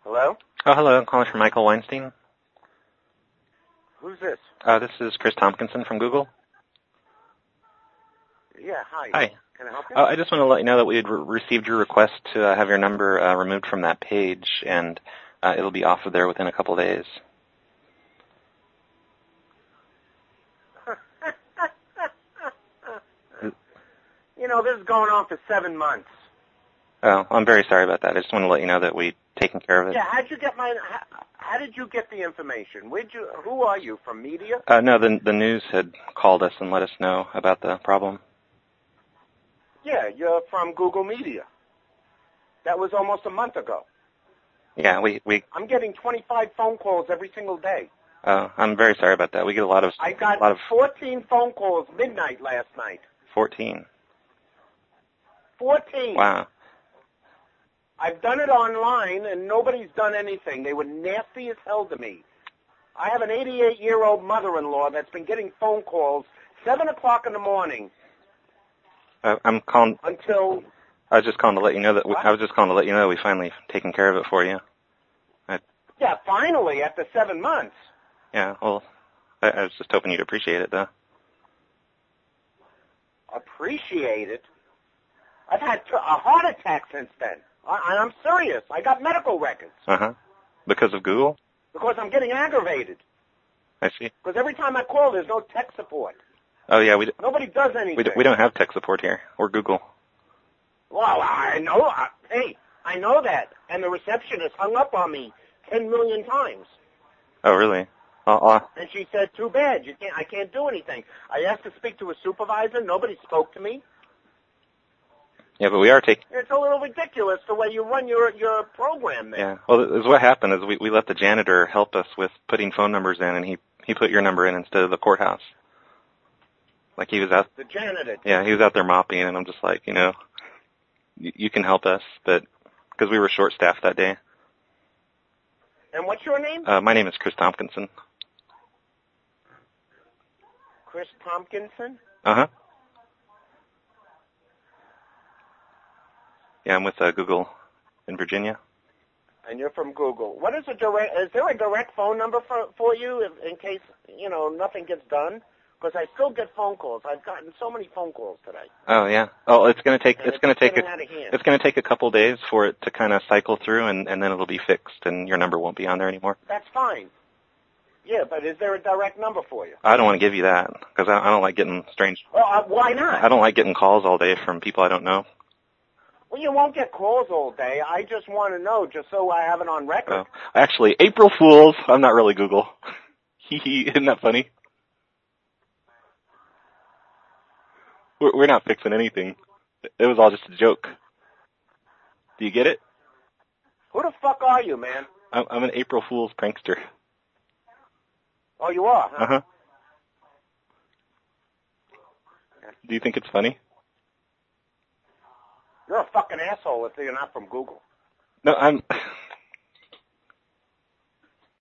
Hello? Oh, hello. I'm calling from Michael Weinstein. Who's this? This is Chris Tompkinson from Google. Yeah, hi. Hi. Can I help you? I just want to let you know that we had received your request to have your number removed from that page, and it'll be off of there within a couple of days. You know, this is going on for 7 months. Oh, I'm very sorry about that. I just want to let you know that we've taken care of it. Yeah, how did you get the information? Who are you, from media? No, the news had called us and let us know about the problem. Yeah, you're from Google Media. That was almost a month ago. Yeah, we I'm getting 25 phone calls every single day. I'm very sorry about that. We get a lot of... I got 14 phone calls midnight last night. 14. 14. Wow. I've done it online, and nobody's done anything. They were nasty as hell to me. I have an 88-year-old mother-in-law that's been getting phone calls 7 o'clock in the morning. I'm calling... Until... I was just calling to let you know that we finally taken care of it for you. Yeah, finally, after 7 months. Yeah, well, I was just hoping you'd appreciate it, though. Appreciate it? I've had a heart attack since then. And I'm serious. I got medical records. Uh-huh. Because of Google? Because I'm getting aggravated. I see. Because every time I call, there's no tech support. Oh, yeah, nobody does anything. We don't have tech support here, or Google. Well, I know. Hey, I know that. And the receptionist hung up on me 10 million times. Oh, really? And she said, too bad. I can't do anything. I asked to speak to a supervisor. Nobody spoke to me. Yeah, but we are taking... It's a little ridiculous the way you run your program there. Yeah, well, this is what happened is we let the janitor help us with putting phone numbers in, and he put your number in instead of the courthouse. Like he was out... The janitor. Yeah, he was out there mopping, and I'm just like, you can help us, but... Because we were short-staffed that day. And what's your name? My name is Chris Tompkinson. Chris Tompkinson? Uh-huh. Yeah, I'm with Google in Virginia. And you're from Google. Is there a direct phone number for you in case, nothing gets done? Because I still get phone calls. I've gotten so many phone calls today. Oh, yeah. Oh, it's going to take a couple days for it to kind of cycle through, and then it'll be fixed, and your number won't be on there anymore. That's fine. Yeah, but is there a direct number for you? I don't want to give you that, because I don't like getting strange... Well, why not? I don't like getting calls all day from people I don't know. Well, you won't get calls all day. I just want to know, just so I have it on record. Oh. Actually, April Fools. I'm not really Google. Hee isn't that funny? We're not fixing anything. It was all just a joke. Do you get it? Who the fuck are you, man? I'm an April Fool's prankster. Oh, you are, huh? Uh-huh. Do you think it's funny? You're a fucking asshole if you're not from Google. No,